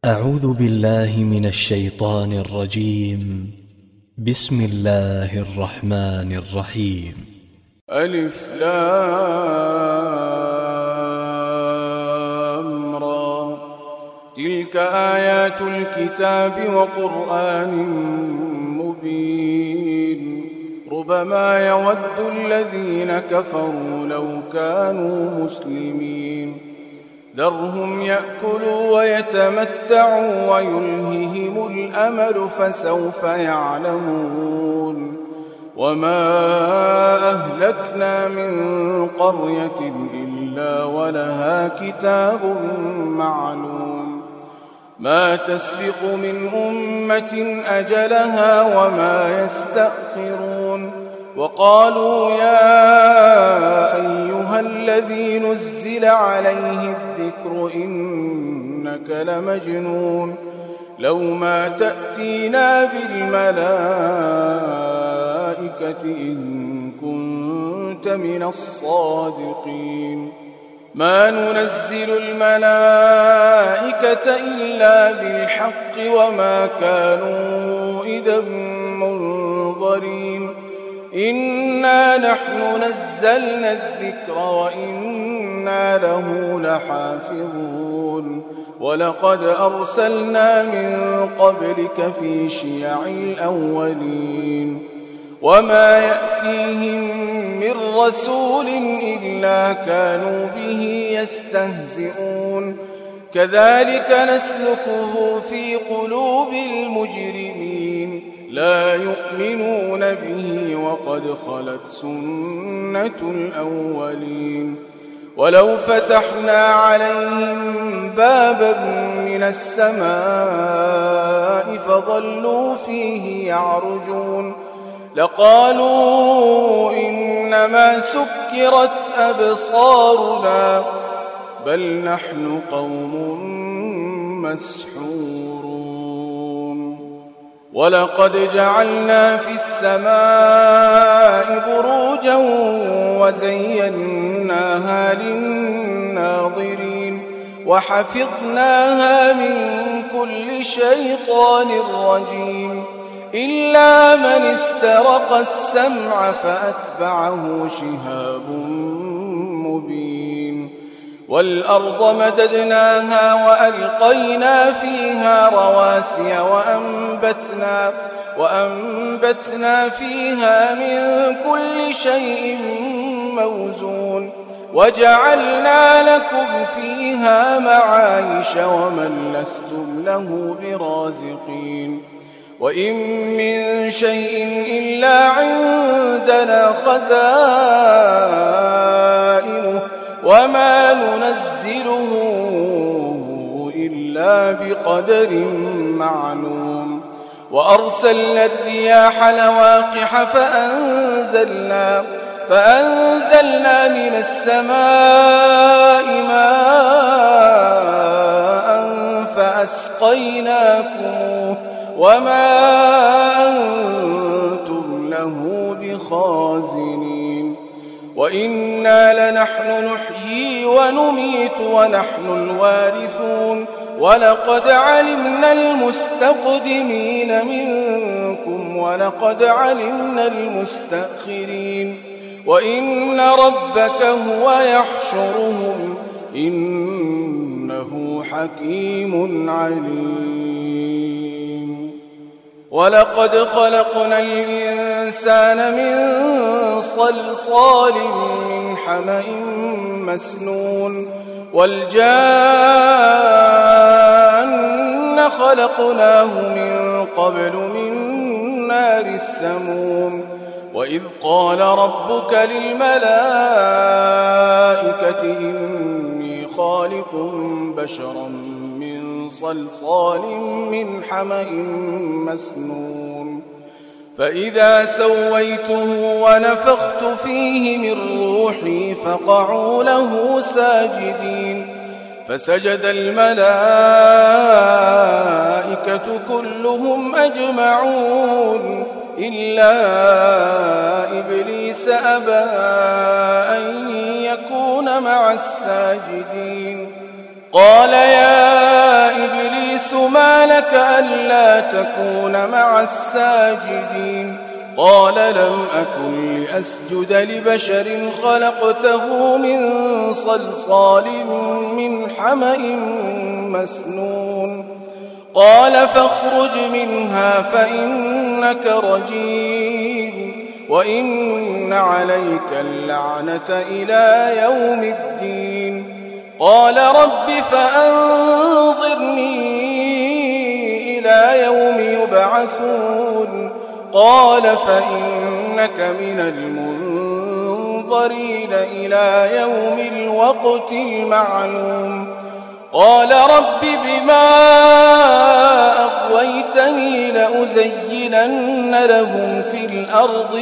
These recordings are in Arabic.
أعوذ بالله من الشيطان الرجيم. بسم الله الرحمن الرحيم. ألف لام را. تلك آيات الكتاب وقرآن مبين. ربما يود الذين كفروا لو كانوا مسلمين. ذرهم يأكلوا ويتمتعوا ويلههم الأمل فسوف يعلمون. وما أهلكنا من قرية إلا ولها كتاب معلوم. ما تسبق من أمة أجلها وما يستأخرون. وقالوا يا أيها الذي نزل عليه الذكر إنك لمجنون. لو ما تأتينا بالملائكة إن كنت من الصادقين. ما ننزل الملائكة إلا بالحق وما كانوا إذا منظرين. إنا نحن نزلنا الذكر وإنا له لحافظون. ولقد أرسلنا من قبلك في شيع الأولين. وما يأتيهم من رسول إلا كانوا به يستهزئون. كذلك نسلكه في قلوب المجرمين. لا يؤمنون به وقد خلت سنة الأولين. ولو فتحنا عليهم بابا من السماء فظلوا فيه يعرجون لقالوا إنما سكرت أبصارنا بل نحن قوم مسحورون. ولقد جعلنا في السماء بروجا وزيناها للناظرين وحفظناها من كل شيطان رجيم إلا من استرق السمع فأتبعه شهاب مبين. والأرض مددناها وألقينا فيها رواسي وأنبتنا فيها من كل شيء موزون. وجعلنا لكم فيها معايش ومن لستم له برازقين. وإن من شيء إلا عندنا خزائنه وما ننزله إلا بقدر معلوم. وأرسلنا الرياح لواقح فأنزلنا من السماء ماء فأسقيناكموه وما أنتم له بخازنين. وإنا لنحن نحيي ونميت ونحن الوارثون. ولقد علمنا المستقدمين منكم ولقد علمنا المستأخرين. وإن ربك هو يحشرهم إنه حكيم عليم. ولقد خلقنا الإنسان من صلصال من حمأ مسنون. والجان خلقناه من قبل من نار السموم. وإذ قال ربك للملائكة إني خالق بشرا من صلصال من حمأ مسنون. فإذا سويته ونفخت فيه من روحي فقعوا له ساجدين. فسجد الملائكة كلهم أجمعون إلا إبليس أبى أن يكون مع الساجدين. قال يا إبليس إبليس ما لك ألا تكون مع الساجدين قال لم أكن لأسجد لبشر خلقته من صلصال من حمأ مسنون قال فاخرج منها فإنك رجيم وإن عليك اللعنة إلى يوم الدين قال رب فأنظرني إلى يوم يبعثون قال فإنك من المنظرين إلى يوم الوقت المعلوم قال رب بما أغويتني لأزينن لهم في الأرض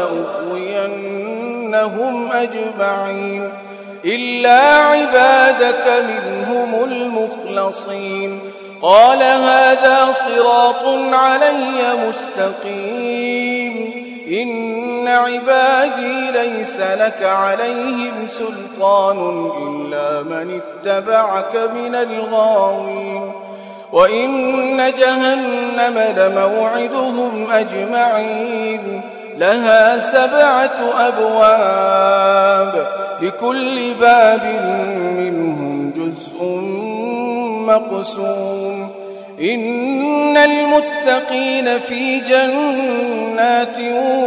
ولأغوينهم أجمعين إلا عبادك منهم المخلصين قال هذا صراط علي مستقيم إن عبادي ليس لك عليهم سلطان إلا من اتبعك من الغاوين وإن جهنم لموعدهم أجمعين لها 7 أبواب لكل باب منهم جزء مقسوم إن المتقين في جنات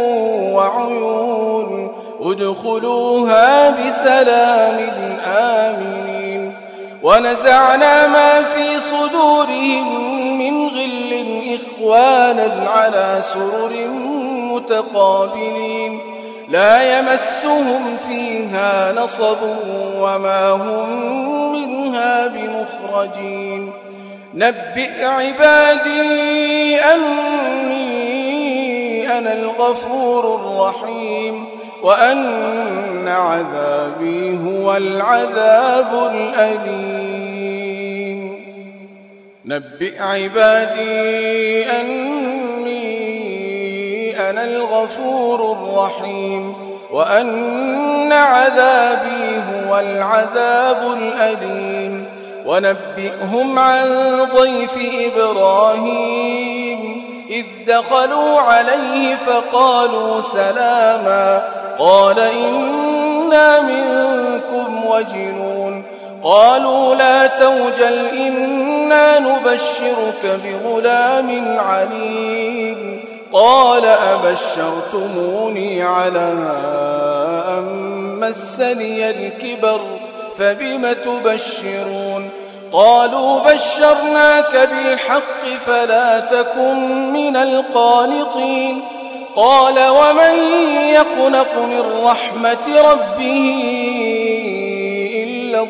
وعيون ادخلوها بسلام آمنين ونزعنا ما في صدورهم من غل إخوانا على سرر متقابلين لا يمسهم فيها نصب وما هم منها بمخرجين نبئ عبادي أني أنا الغفور الرحيم وأن عذابي هو العذاب الأليم نبئ عبادي أني أنا الغفور الرحيم وأن عذابي هو العذاب الأليم ونبئهم عن ضيف إبراهيم إذ دخلوا عليه فقالوا سلاما قال إنا منكم وجلون قالوا لا توجل إنا نبشرك بغلام عليم قال أبشرتموني على أن مسني الكبر فبم تبشرون قالوا بشرناك بالحق فلا تكن من القانطين قال ومن يقنط من رحمة ربه إلا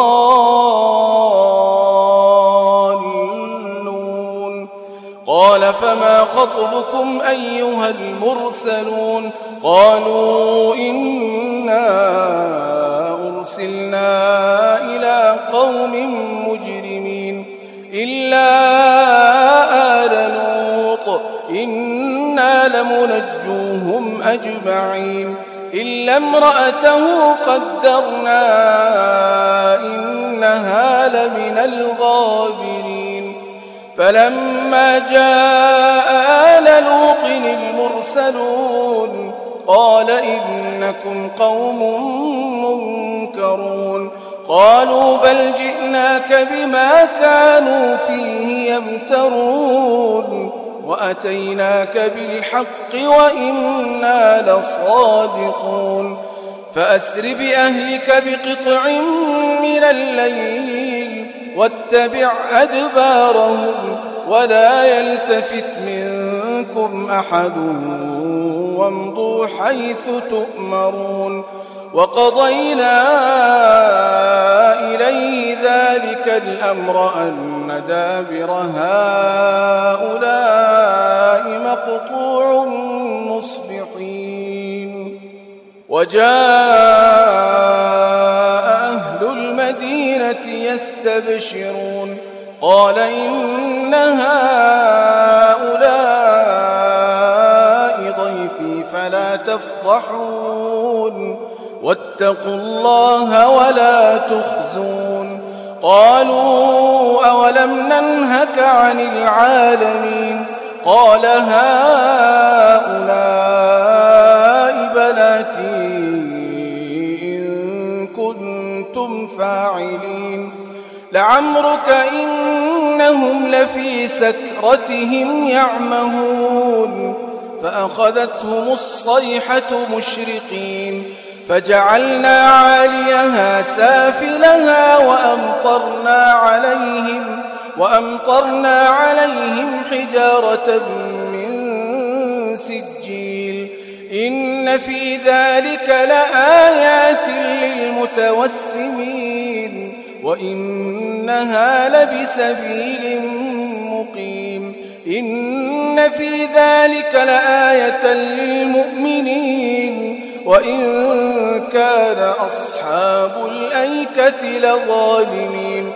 الضالون قال فما خطبكم أيها المرسلون قالوا إنا أرسلنا إلى قوم مجرمين إلا آل لوط إنا لمنجوهم أجمعين إلا امرأته قدرنا إنها لمن الغابرين فلما جاء آل لوط المرسلون قال إنكم قوم منكرون قالوا بل جئناك بما كانوا فيه يمترون وأتيناك بالحق وإنا لصادقون فأسر بأهلك بقطع من الليل واتبع أدبارهم ولا يلتفت منكم أحد وامضوا حيث تؤمرون وقضينا إليه ذلك الأمر أن دابر هؤلاء مقطوع مصبحين وجاء أهل المدينة يستبشرون قال إن هؤلاء ضيفي فلا تفضحون واتقوا الله ولا تخزون قالوا أولم ننهك عن العالمين قال هؤلاء بناتي إن كنتم فاعلين لعمرك إنهم لفي سكرتهم يعمهون فأخذتهم الصيحة مشرقين فجعلنا عاليها سافلها وأمطرنا عليهم حجارة من سجيل إن في ذلك لآيات للمتوسمين وإنها لبسبيل مقيم إن في ذلك لآية للمؤمنين وإن كان أصحاب الأيكة لظالمين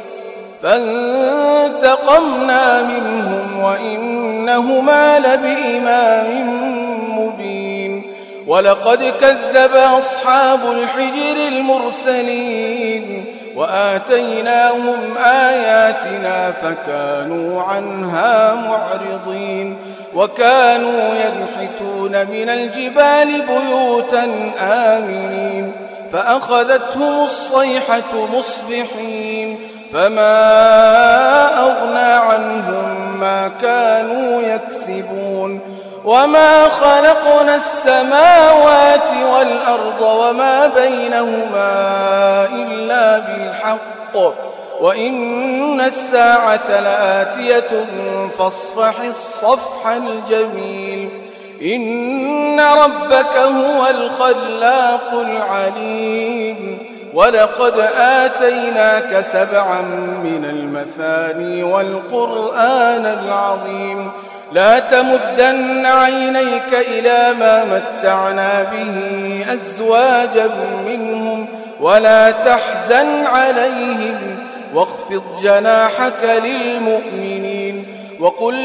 فانتقمنا منهم وإنهما لبإمام مبين ولقد كذب أصحاب الحجر المرسلين وآتيناهم آياتنا فكانوا عنها معرضين وكانوا ينحتون من الجبال بيوتا آمنين فأخذتهم الصيحة مصبحين فما أغنى عنهم ما كانوا يكسبون وما خلقنا السماوات والأرض وما بينهما إلا بالحق وإن الساعة لآتية فاصفح الصفح الجميل إن ربك هو الخلاق العليم ولقد آتيناك 7 من المثاني والقرآن العظيم لا تمدن عينيك إلى ما متعنا به أزواجا منهم ولا تحزن عليهم واخفض جناحك للمؤمنين وقل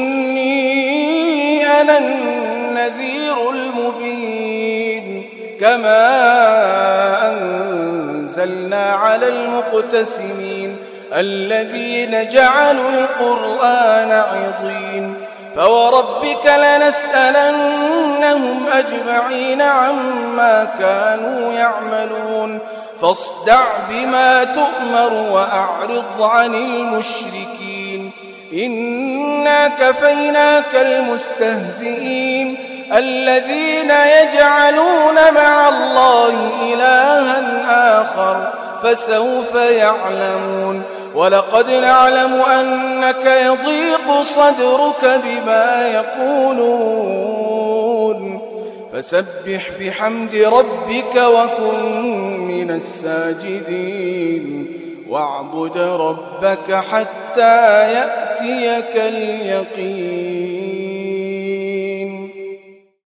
إني أنا النذير المبين كما أنزلنا على المقتسمين الذين جعلوا القرآن عضين فوربك لنسألنهم أجمعين عما كانوا يعملون فاصدع بما تؤمر وأعرض عن المشركين إنا كفيناك المستهزئين الذين يجعلون مع الله إلها آخر فسوف يعلمون ولقد نعلم أنك يضيق صدرك بما يقولون فسبح بحمد ربك وكن من الساجدين واعبد ربك حتى يأتيك اليقين